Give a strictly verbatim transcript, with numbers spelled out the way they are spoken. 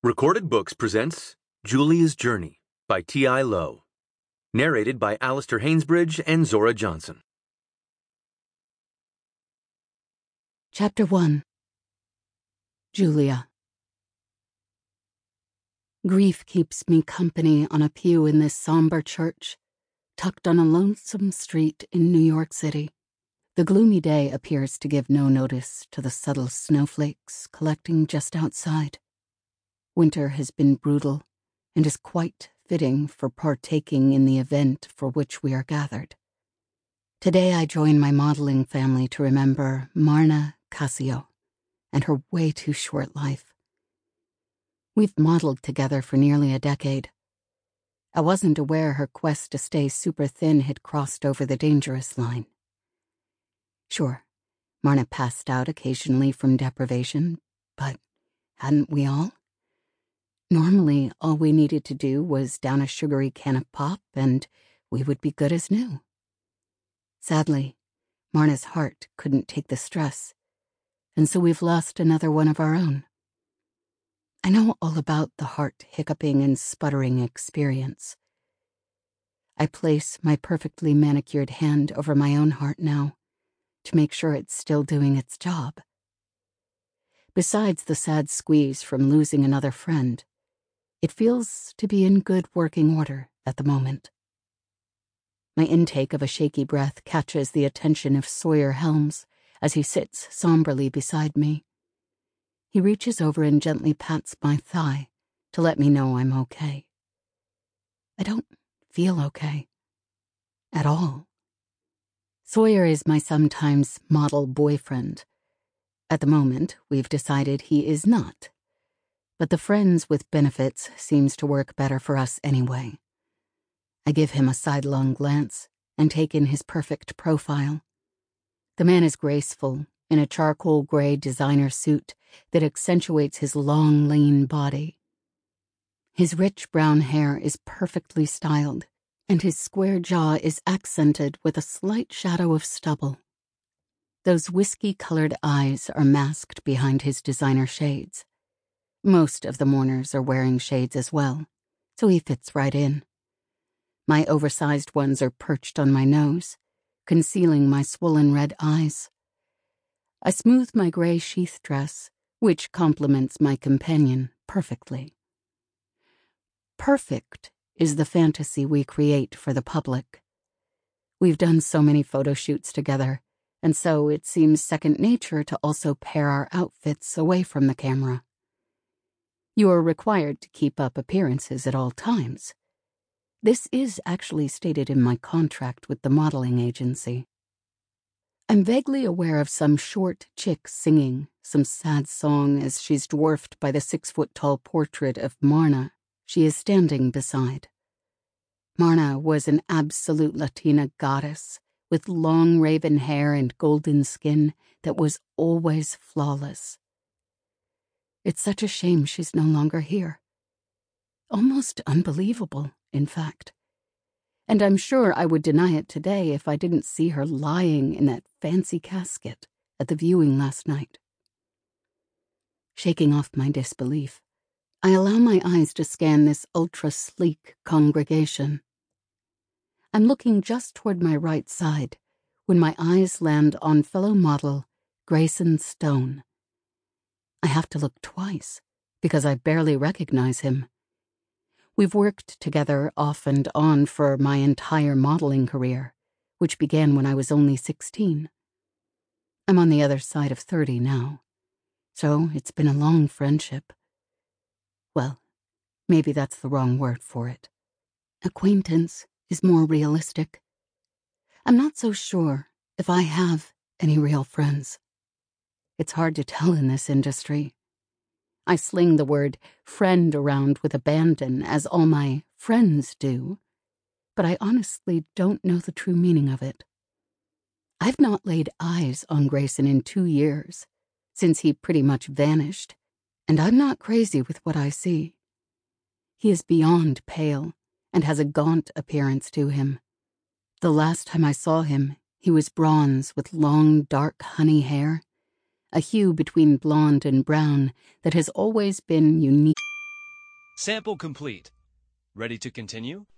Recorded Books presents Julia's Journey by T I Lowe. Narrated by Alistair Hainsbridge and Zora Johnson. Chapter one. Julia. Grief keeps me company on a pew in this somber church, tucked on a lonesome street in New York City. The gloomy day appears to give no notice to the subtle snowflakes collecting just outside. Winter has been brutal and is quite fitting for partaking in the event for which we are gathered. Today I join my modeling family to remember Marna Cassio and her way too short life. We've modeled together for nearly a decade. I wasn't aware her quest to stay super thin had crossed over the dangerous line. Sure, Marna passed out occasionally from deprivation, but hadn't we all? Normally, all we needed to do was down a sugary can of pop and we would be good as new. Sadly, Marna's heart couldn't take the stress, and so we've lost another one of our own. I know all about the heart hiccuping and sputtering experience. I place my perfectly manicured hand over my own heart now to make sure it's still doing its job. Besides the sad squeeze from losing another friend, it feels to be in good working order at the moment. My intake of a shaky breath catches the attention of Sawyer Helms as he sits somberly beside me. He reaches over and gently pats my thigh to let me know I'm okay. I don't feel okay. At all. Sawyer is my sometimes model boyfriend. At the moment, we've decided he is not. But the friends with benefits seems to work better for us anyway. I give him a sidelong glance and take in his perfect profile. The man is graceful in a charcoal gray designer suit that accentuates his long, lean body. His rich brown hair is perfectly styled, and his square jaw is accented with a slight shadow of stubble. Those whiskey-colored eyes are masked behind his designer shades. Most of the mourners are wearing shades as well, so he fits right in. My oversized ones are perched on my nose, concealing my swollen red eyes. I smooth my gray sheath dress, which complements my companion perfectly. Perfect is the fantasy we create for the public. We've done so many photo shoots together, and so it seems second nature to also pair our outfits away from the camera. You are required to keep up appearances at all times. This is actually stated in my contract with the modeling agency. I'm vaguely aware of some short chick singing some sad song as she's dwarfed by the six-foot-tall portrait of Marna she is standing beside. Marna was an absolute Latina goddess with long raven hair and golden skin that was always flawless. It's such a shame she's no longer here. Almost unbelievable, in fact. And I'm sure I would deny it today if I didn't see her lying in that fancy casket at the viewing last night. Shaking off my disbelief, I allow my eyes to scan this ultra-sleek congregation. I'm looking just toward my right side when my eyes land on fellow model Grayson Stone. I have to look twice because I barely recognize him. We've worked together off and on for my entire modeling career, which began when I was only sixteen. I'm on the other side of thirty now, so it's been a long friendship. Well, maybe that's the wrong word for it. Acquaintance is more realistic. I'm not so sure if I have any real friends. It's hard to tell in this industry. I sling the word friend around with abandon, as all my friends do, but I honestly don't know the true meaning of it. I've not laid eyes on Grayson in two years, since he pretty much vanished, and I'm not crazy with what I see. He is beyond pale and has a gaunt appearance to him. The last time I saw him, he was bronze with long, dark honey hair, a hue between blonde and brown that has always been unique. Sample complete. Ready to continue?